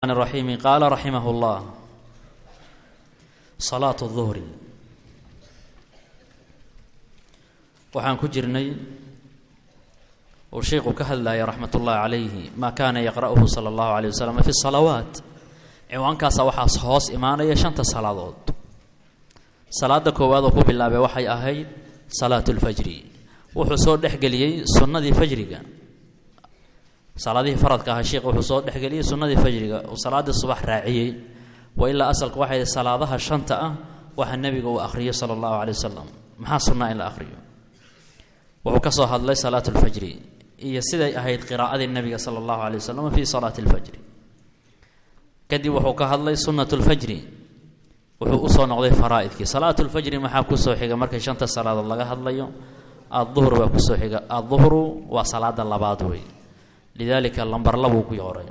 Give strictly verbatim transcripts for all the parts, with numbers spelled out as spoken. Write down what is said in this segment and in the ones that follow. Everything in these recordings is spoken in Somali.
الرحيم قال رحمه الله صلاة الظهر وحان كجرني والشيخ كهلا رحمة الله عليه ما كان يقرأه صلى الله عليه وسلم في الصلوات عوان كاسا وحاس هوس إيمانا يشانت صلاة صلاة كواد وكو بالله وحي أهيد صلاة الفجر وحصول دحقلي سنة دي فجر صلاة فرض كها الشيخ وحصول دحقلي سنة دي فجر وصلاة الصبح راعي وإلا أصلك واحد صلاة شنطة وحا النبي وأخريه صلى الله عليه وسلم ما سنة إلا أخريه وكسو هذا صلاة الفجر هي سيدة أهيد قراءة النبي صلى الله عليه وسلم في صلاة الفجر كدي وحوك هذا سنة الفجر وحو أصلا نقضي فرائضك صلاة الفجر ما حاكسو حيقا مركز شنطة صلاة الله هذا اليوم الظهر وكسو حيقا الظهر وصلاة اللبادوي لذلك اللمبر لبوك يوري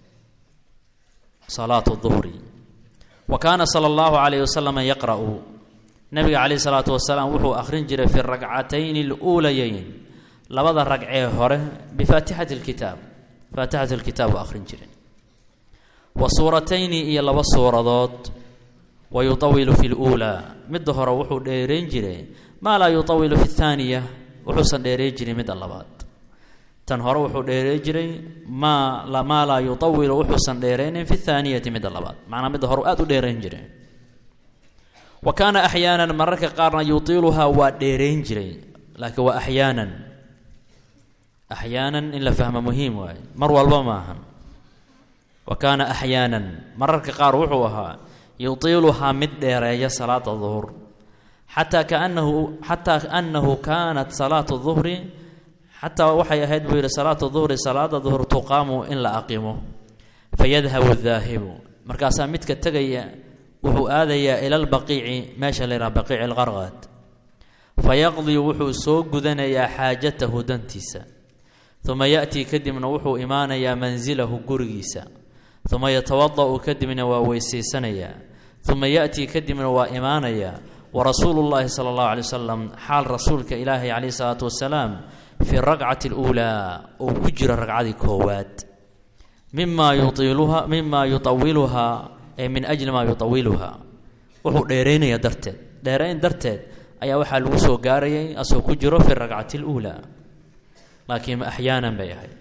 صلاة الظهر وكان صلى الله عليه وسلم يقرأ نبي عليه الصلاة والسلام وحو أخرين جري في الركعتين الأوليين لبضى الركعين هره بفاتحة الكتاب فاتحة الكتاب أخرين جري وصورتين إيا لبا صورات ويطول في الأولى مد هره وحو ديرين جري ما لا يطول في الثانية وحسن ديرين جري مد اللبات تنهر وحو ديرين جري ما لا ما لا يطول وحسن ديرين في الثانية مد اللبات معنى مد هره آدو ديرين جري وكان أحيانا مرك قارنا يطيلها وديرين جري لكن وأحيانا أحيانا إلا فهم مهم واي مر والله ماهن وكان أحيانا مرك قار وحوها يطيلها مد ديرية صلاة الظهر حتى كأنه حتى أنه كانت صلاة الظهر حتى وحي أهد بير صلاة الظهر صلاة الظهر تقام إن لا أقيمه فيذهب الذاهب مركاسا متك التقية وحو آذي إلى البقيع ماشى لنا بقيع الغرغات فيقضي وحو سوق ذنيا حاجته دنتيسا ثم يأتي كدمنا وحو إيمانيا منزله قرقيسا ثم يتوضأ كدمنا وويسيسنيا ثم يأتي كدمنا وإيمانيا ورسول الله صلى الله عليه وسلم حال رسولك إلهي عليه الصلاة والسلام في الرقعة الأولى وكجر الرقعة كوات مما يطيلها مما يطولها أي من أجل ما يطولها وهو ديرين يا درتد ديرين درتد أي وحال وسو قاري أسو كجرو في الرقعة الأولى لكن أحيانا بيهد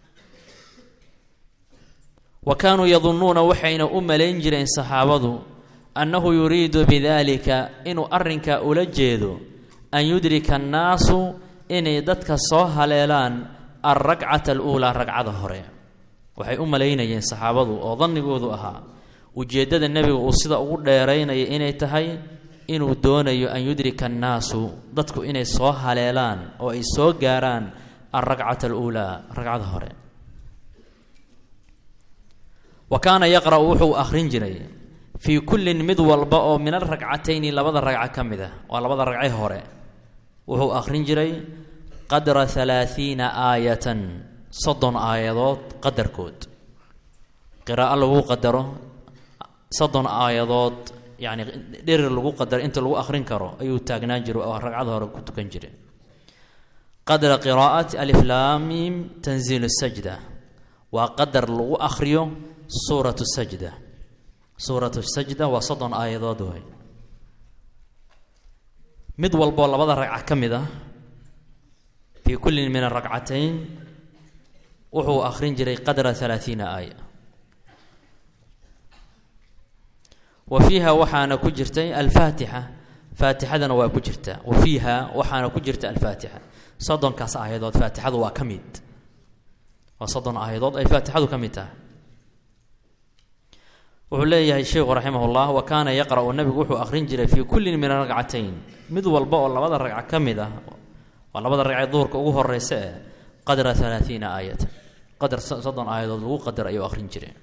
وكانوا يظنون وحين أم لينجرين صحابته أنه يريد بذلك إنه أرنك أولجيدو أن يدرك الناس إن يدتك صوها ليلان الرقعة الأولى الرقعة ظهرية وحي أم لينجرين صحابته وظنقوا أها وجدد النبي وصيدا ugu dheereynay inay tahay inuu doonayo an yudrika annaasu dadku inay soo haleelaan oo ay soo gaaraan ar-rag'ata al-ula rag'ada hore وكان يقرأ وحو أخرين jiray في كل mid walba oo min ar-rag'atayn labada rag'a kamida waa labada rag'ay hore wuxuu akhrin jiray qadra ثلاثين aayatan soddon aayadood qadarkood qiraa'o lagu qadaro صدن آيات يعني دير لغو قدر انت لغو أخرين كرو أيو تاقنان جرو أو رقعة هورا كنتو كنجري قدر قراءة ألف لام ميم تنزيل السجدة وقدر لغو أخريو سورة السجدة سورة السجدة وصدن آيات دوهي مدول بولا بدا رقعة كمدة في كل من الرقعتين وحو أخرين جري قدر ثلاثين آية وفيها وحانا كجرتي الفاتحة فاتحة نوا كجرتا وفيها وحانا كجرتا الفاتحة صدن كاس آيات فاتحة وكميت وصدن آيات أي فاتحة وكميتها وعليه الشيخ رحمه الله وكان يقرأ النبي وحو أخرين جري في كل من الرقعتين مذو الباء ولا بدر رقعة كمدة ولا بدر رقعة ظهر كأوه الرساء قدر ثلاثين آية قدر صدن آيات وقدر أي أخرين جري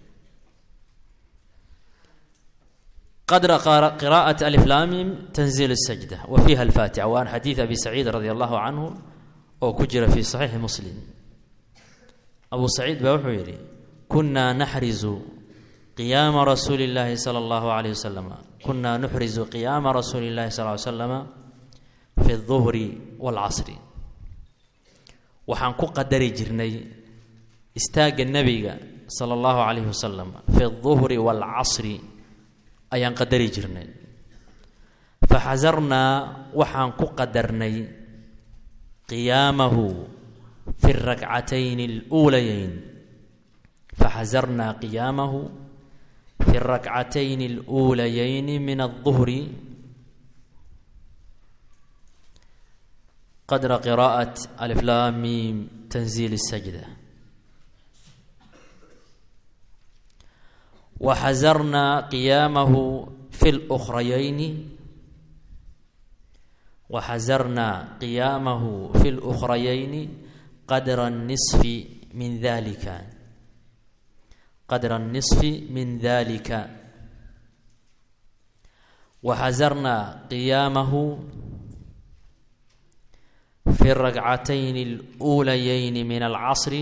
قدر قراءة ألف لام تنزيل السجدة وفيها الفاتحة وعن حديث أبي سعيد رضي الله عنه وكجر في صحيح مسلم أبو سعيد بوحيري كنا نحرز قيام رسول الله صلى الله عليه وسلم كنا نحرز قيام رسول الله صلى الله عليه وسلم في الظهر والعصر وحنكو قدر جرني استاق النبي sala allahu calayhi wasalam fi alduhri waalcasri ayaan qadari jirnay faxasarnaa waxaan ku qadarnay qiyaamahu fi alrakcatayni aluulayayn faxasarnaa qiyaamahu fi alrakcatayni aluulayayni min alduhri qadra qiraa'at alif laam miim tanziil الsajda waxasarnaa qiyaamahu fi اlأkhrayayni waxasarnaa qiyaamahu fi اlأkhrayayni qadra الnisfi min dalika qadra الnisfi min dalika waxasarnaa qiyaamahu fi الrakcatayni اluulayayni min alcasri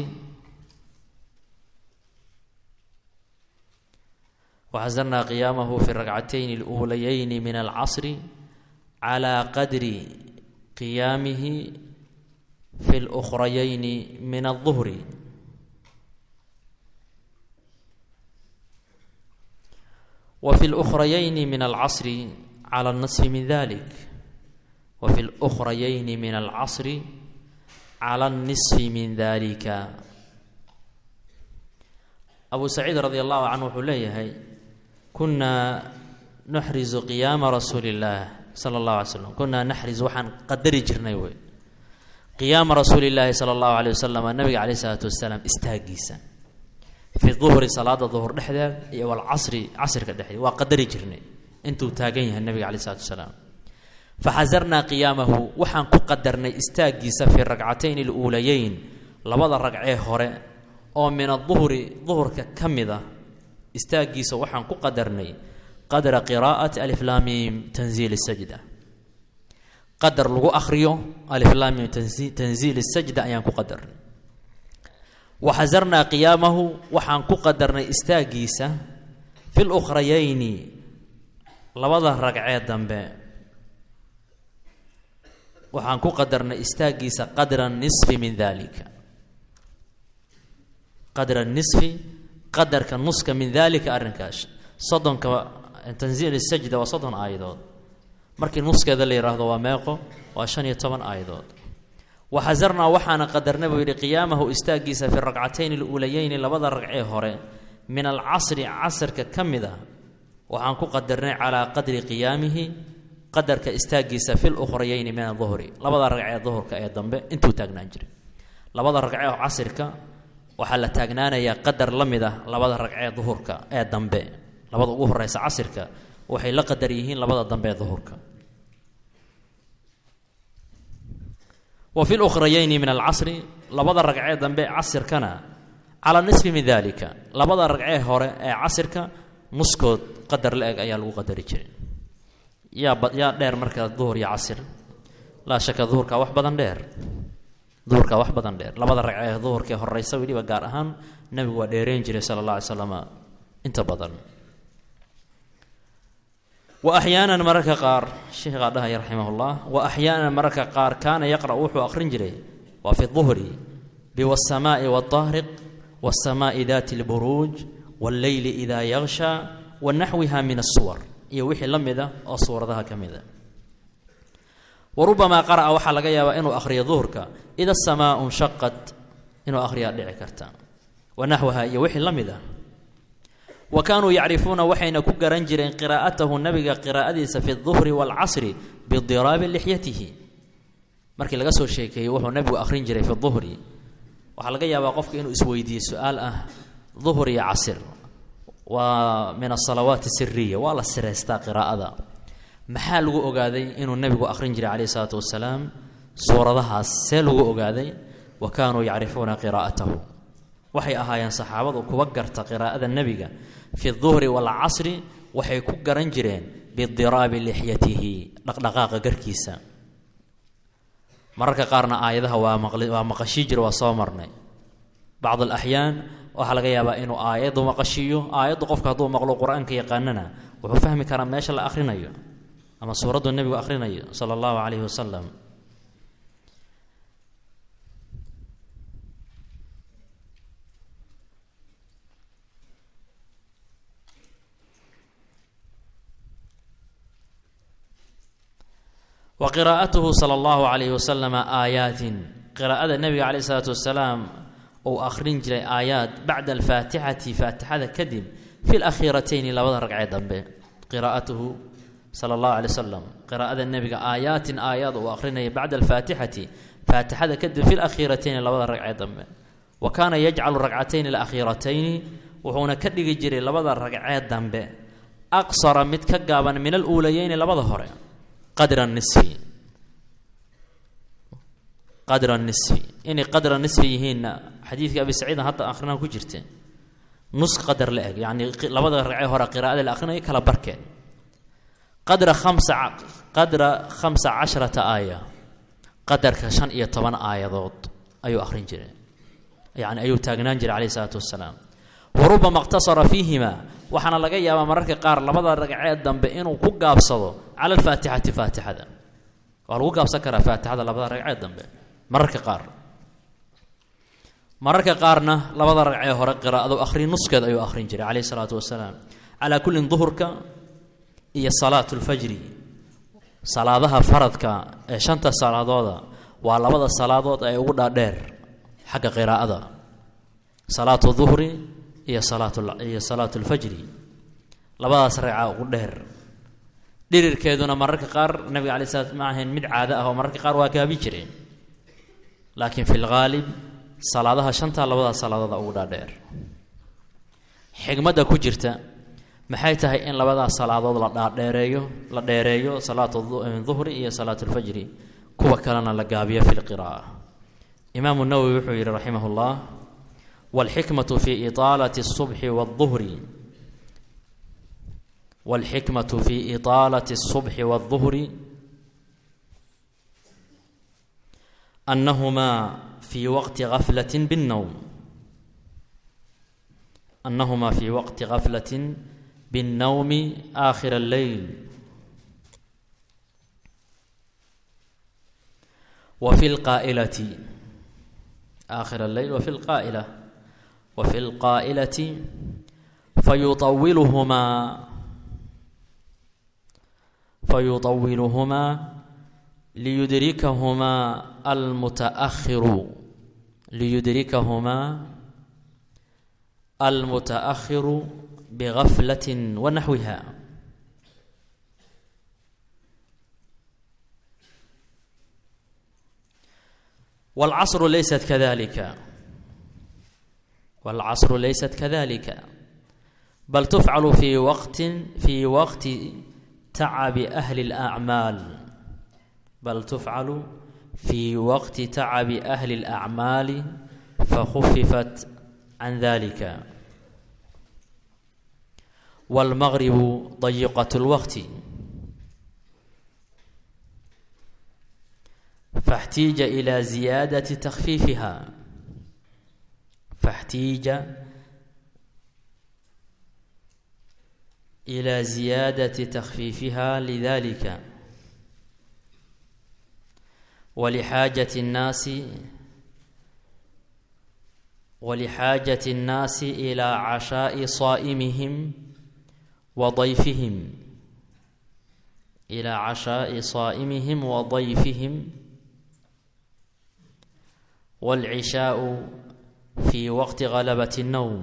waxasarnaa qiyaamahu fi الrakcatayni اluulayayni min alcasri calىa qadri qiyaamihi fi اlأkhrayayni min الظuhri wa fi اlأkhrayayni min alcasri calى الnisfi min dalik وفي الأخريين من العصر على النصف من ذلك أبو سعيد رضي الله عنه حليه كنا نحرز قيام رسول الله صلى الله عليه وسلم كنا نحرز وحن قدر جرنيوي قيام رسول الله صلى الله عليه وسلم النبي عليه الصلاة والسلام استاجيسا في الظهر صلاة الظهر دحدا والعصر عصر كدحدا وقدر جرني انتو تاجين النبي عليه الصلاة والسلام faxasarnaa qiyaamahu waxaan ku qadarnay istaagiisa fi rakcatayn اluulayayn labada ragcee hore oo min aduhri duhurka ka mida istaagiisa waxaan ku qadarnay qadra qiraa'ati alif laam miim tanziil الsajda qadar lagu akhriyo alif laam miim tanziil الsajda ayaan ku qadarnay waxasarnaa qiyaamahu waxaan ku qadarnay istaagiisa fi اlأkhrayayni labada ragcee dambe waxaan ku qadarnay istaagiisa qadra nisfi min dalika qadra nisfi qadarka nuska min dalika arrinkaas soddonka tanziil الsajda waa soddon aayadood markii nuskeeda la yidhaahdo waa meeqo waa shan iyo toban aayadood waxasarnaa waxaana qadarnay buu yidhi qiyaamahu istaagiisa fi rakcatayn اluulayayni labada ragcee hore min alcasri casrka ka mid a waxaan ku qadarnay calaa qadri qiyaamihi qadarka istaagiisa fi اlأkhrayayni min aلظuhri labada ragcee duhurka ee dambe intuu taagnaan jiray labada ragcee casirka waxaa la taagnaanayaa qadar la mid ah labada ragcee duhurka ee dambe labada ugu horeysa casirka waxay la qadar yihiin labada dambe ee duhurka wa fi اlأkhrayayni min alcasri labada ragcee dambe casirkana calى nisfi min dalika labada ragcee hore ee casirka nuskood qadar la eg ayaa lagu qadari jiray yaa yaa dheer marka duhur iyo casir laa shaka duhurka wax badan dheer duhurka wax badan dheer labada ragcee duhurkii horeysa weliba gaar ahaan nabigu waa dheereen jiray sala allah alay slam inta badan wa axyaanan mararka qaar sheekhaa dhahaya raximahullah wa axyaanan mararka qaar kaana yaqra' wuxuu aqrin jiray waa fi duhri biwasamaai waاطahriq waasamaai daati اlburuuj wاlleyli idaa yagsha wa naxwiha min الsuwar iyo wixii la mid ah oo suuradaha ka mid a wa rubamaa qara'a waxaa laga yaabaa inuu akhriyo duhurka ida asamaau nshaqat inuu akhriyaa dhici karta wa naxwaha iyo wixii la mid ah wa kaanuu yacrifuuna waxayna ku garan jireen qiraa'atahu nabiga qiraa'adiisa fi duhri waalcasri bidiraabi lixyatihi markii laga soo sheekeeyey wuxuu nabigu akhrin jiray fi duhri waxaa laga yaabaa qofka inuu isweydiiyo su-aal ah duhur iyo casir waa min asalawaat siriya waa la sireystaa qiraa'ada maxaa lagu ogaaday inuu nabigu akhrin jiray calayhi salaatu wasalaam suuradahaas see lagu ogaaday wa kaanuu yacrifuuna qiraa'atahu waxay ahaayeen saxaabadu kuwa garta qiraa'ada nebiga fi duhri waalcasri waxay ku garan jireen bidiraabi lixyatihi dhaqdhaqaaqa garkiisa mararka qaarna aayadaha waa waa maqashii jira waa soo marnay bacd alaxyaan waxaa laga yaabaa inuu aayaddu maqashiiyo aayaddu qofka hadduu maqlo qur-aanka yaqaanana wuxuu fahmi karaa meesha la akhrinayo ama suuraddu nebigu akhrinayo sala allahu calayhi wasalam wa qiraa'atuhu sala allahu calayhi wasalama aayaatin qiraa'ada nebiga calayhi salaatu wasalaam uu akhrin jiray aayaad bacda alfaatixati faatixada kadib fi lakhiiratayni labada ragcee dambe qiraa'atuhu sala allahu calay wasalam qiraa'ada nebiga aayaatin aayaad uu akhrinaya bacda alfaatixati faatixada kadib fi lakhiiratayni labada ragcee dambe wa kaana yajcalu ragcatayni alakhiiratayni wuxuuna ka dhigi jiray labada ragcee dambe aqsara mid ka gaaban min aluulayeyni labada hore qadra nisfi qadra nisfi inay qadra nisfi yihiinna xadiidka abi saciidan hadda akhrinaha ku jirteen nus qadar la eg yacni labada ragcee hore qiraa'ada la akhrinayo kala barkeed qadra khamsa qadra khamsa casharata aaya qadarka shan iyo toban aayadood ayuu akhrin jiray yacni ayuu taagnaan jiray calayhi salaatu wassalaam warubama iqtasara fiihima waxaana laga yaabaa mararka qaar labada ragcee dambe inuu ku gaabsado cala alfaatixati faatixada waa lagu gaabsan karaa faatixada labada ragcee dambe mararka qaar mararka qaarna labada ragcee hore qiraa'adu akhrin nuskeed ayuu akhrin jiray calayhi salaatu wasalaam calaa kullin duhurka iyo salaatu lfajri salaadaha faradka ee shanta salaadooda waa labada salaadood ee ugu dhaadheer xagga qiraa'ada salaatu duhri iyo salaatu iyo salaatu lfajri labadaas ragca ugu dheer dhirirkeeduna mararka qaar nabiga calay salaat ma ahayn mid caado ah oo mararka qaar waa gaabi jireen laakiin fi lghaalib salaadaha shanta labadaas salaadooda ugu dhaadheer xigmadda ku jirta maxay tahay in labadaas salaadood la dhaadheereeyo la dheereeyo salaatu duhri iyo salaatu lfajri kuwa kalena la gaabiyo fi lqiraa'a imaamu nawowi wuxuu yidhi raximah llah والحكمة في إطالة الصبح والظهر والحكمة في إطالة الصبح والظهر أنهما في وقت غفلة بالنوم أنهما في وقت غفلة بالنوم آخر الليل وفي القائلة آخر الليل وفي القائلة وفي القائلة فيطولهما فيطولهما ليدركهما المتأخر ليدركهما المتأخر بغفلة ونحوها والعصر ليست كذلك والعصر ليست كذلك بل تفعل في وقت في وقت تعب أهل الأعمال بل تفعل في وقت تعب أهل الأعمال فخففت عن ذلك والمغرب ضيقة الوقت فاحتيج إلى زيادة تخفيفها فاحتيج إلى زيادة تخفيفها لذلك ولحاجة الناس ولحاجة الناس إلى عشاء صائمهم وضيفهم إلى عشاء صائمهم وضيفهم والعشاء في وقت غلبة النوم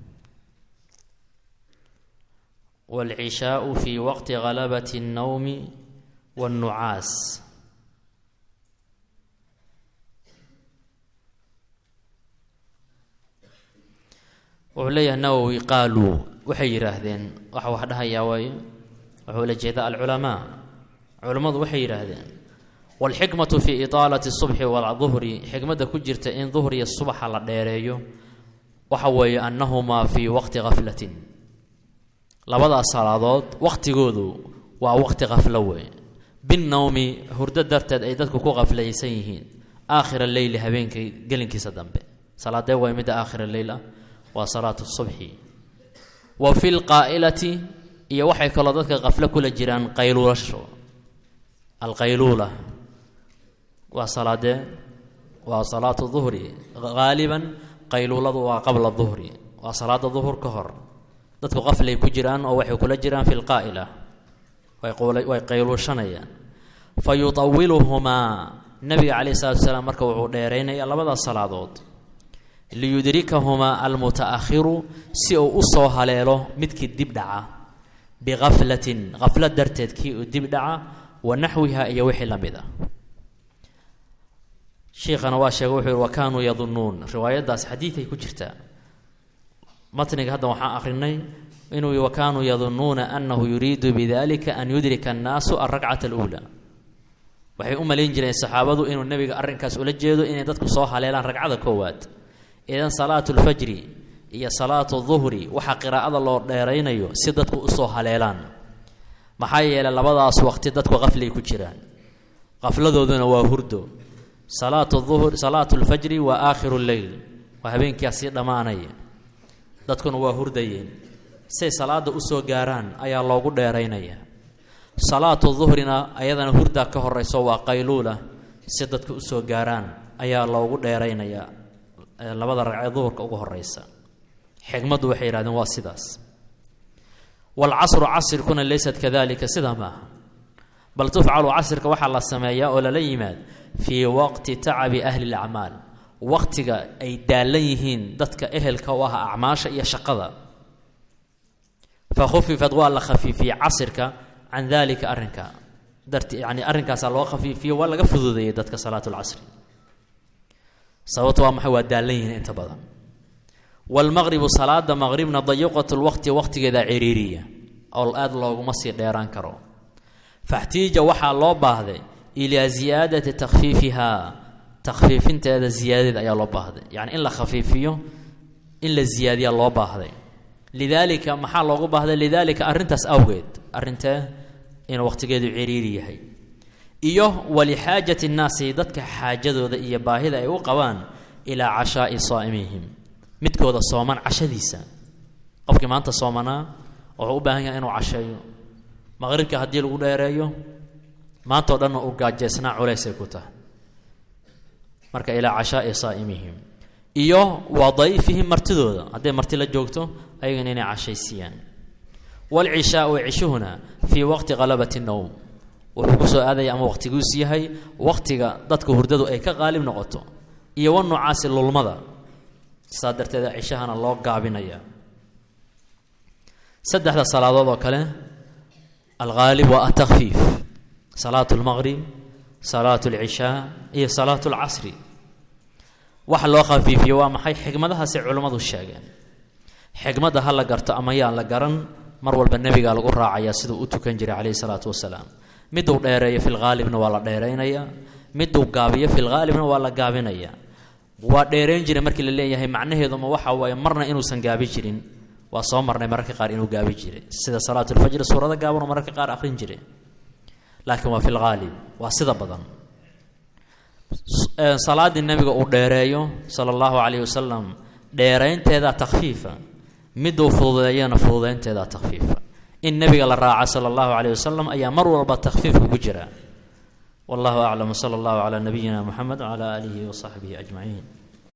والعشاء في وقت غلبة النوم والنعاس وعليه النووي قالوا وحي يراهدين وحا وحدها ياوي وحول جيداء العلماء علماء وحي يراهدين والحكمة في إطالة الصبح والظهر حكمة كجرت إن ظهري الصبح على ديريو وحوي أنهما في وقت غفلة لبدا الصلاة وقت جودو ووقت غفلة بالنوم هرد درتد أيدتك كو غفلة يسيهين آخر الليل هبينك قلنك سدنب صلاة دوا يمد آخر الليلة وصلاة الصبح وفي القائلة يوحي كالله غفلة كل جيران قيلولة شو القيلولة وصلاة وصلاة الظهر غالبا قيلولة وقبل الظهر وصلاة الظهر كهر dadku qaflay ku jiraan oo waxay kula jiraan fil qaa'ila way qoolay way qaylo shanayaan fayutawiluhumaa nabiga calayhi salaatu wasalaam marka wuxuu dheeraynaya labadaas salaadood liyudrikahumaa almutaakhiru si uu u soo haleelo midkii dib dhaca bikaflatin kaflad darteed kii uu dib dhaca wa naxwiha iyo wixii la mid ah sheekhana waa sheegay wuxuu yihi wa kaanuu yadunnuun riwaayaddaas xadiiday ku jirtaa matniga hadda waxaan akhrinay inuu wa kaanuu yadunnuuna annahu yuriidu bidalika an yudrika annaasu alragcata aluulaa waxay u malayn jireen saxaabadu inuu nebiga arrinkaas ula jeedo inay dadku soo haleelaan ragcada koowaad idan salaatu lfajri iyo salaatu duhri waxaa qiraa'ada loo dheeraynayo si dadku usoo haleelaan maxaa yeelay labadaas waqti dadku qaflay ku jiraan qafladooduna waa hurdo salaatu duhr salaatu lfajri waa aakhiru leyl waa habeenkaasii dhammaanaya dadkuna waa hurdayeen say salaada usoo gaaraan ayaa loogu dheeraynaya salaatu duhrina ayadana hurdaa ka horeyso waa qayluula si dadku usoo gaaraan ayaa loogu dheeraynaya labada ragcee duhurka ugu horeysa xigmaddu waxay yidhahdeen waa sidaas waalcasru casirkuna laysat kadalika sidaa maaha bal tufcalu casirka waxaa la sameeyaa oo lala yimaad fii waqti tacabi ahli lacmaal waqtiga ay daalan yihiin dadka ehelka u ah acmaasha iyo shaqada fa khufifat waa la khafiifiyey casirka can dalika arrinka darti yani arrinkaasaa loo khafiifiyo waa laga fududeeyey dadka salaatu lcasri sababto waa maxay waa daalan yihiin inta badan waalmaqribu salaada maqribna dayiqat lwaqti waqtigeeda ciriiriya oo aada looguma sii dheeraan karo faxtiija waxaa loo baahday ilaa ziyaadati takhfiifihaa takhfiifinteeda ziyaadadeed ayaa loo baahday yani in la khafiifiyo in la ziyaadiya loo baahday lidaalika maxaa loogu baahday lidaalika arrintaas awgeed arrintee inuu waqtigeedu ciriiri yahay iyo walixaajati nnaasi dadka xaajadooda iyo baahida ay u qabaan ilaa cashaa'i saa'imihim midkooda sooman cashadiisa qofkii maanta soomanaa wuxuu u baahan yahay inuu casheeyo maqribka haddii lagu dheereeyo maantao dhanna uu gaajeysnaa culaysay ku tahay marka ilaa cashaa'i saa'imihim iyo wa dayfihim martidooda hadday marti la joogto ayagana inay cashaysiiyaan waalcishaau cishuhuna fii waqti qalabati nowm wuxuu ku soo aadaya ama waqtiguus yahay waqtiga dadka hurdadu ay ka qaalib noqoto iyo wa nucaasi lulmada saa darteeda cishahana loo gaabinaya saddexda salaadood oo kale alghaalib waa atakfiif salaatu lmaqrib salaatu alcishaa iyo salaatu alcasri waxa loo khafiifiyo waa maxay xigmadahaasay culimmadu sheegeen xigmadda ha la garto ama yaan la garan mar walba nebigaa lagu raacaya siduu u tukan jiray calayhi salaatu wasalaam miduu dheereeyo filghaalibna waa la dheeraynaya miduu gaabiyo filghaalibna waa la gaabinaya waa dheerayn jiray markii la leeyahay macnaheeduma waxa waaye marna inuusan gaabi jirin waa soo marnay mararka qaar inuu gaabi jiray sida salaatu lfajri suurada gaabanoo mararka qaar aqrin jiray laakiin waa filghaalib waa sida badan salaadii nabiga uu dheereeyo sala allahu calayhi wasalam dheeraynteeda takhfiifa miduu fududeeyana fududeynteeda takhfiifa in nabiga la raaca sala allahu calayhi wasalam ayaa mar walba takhfiifka ku jira wallahu aclam sala allahu calaa nabiyina muxamed wacala aalihi wasaxbihi ajmaciin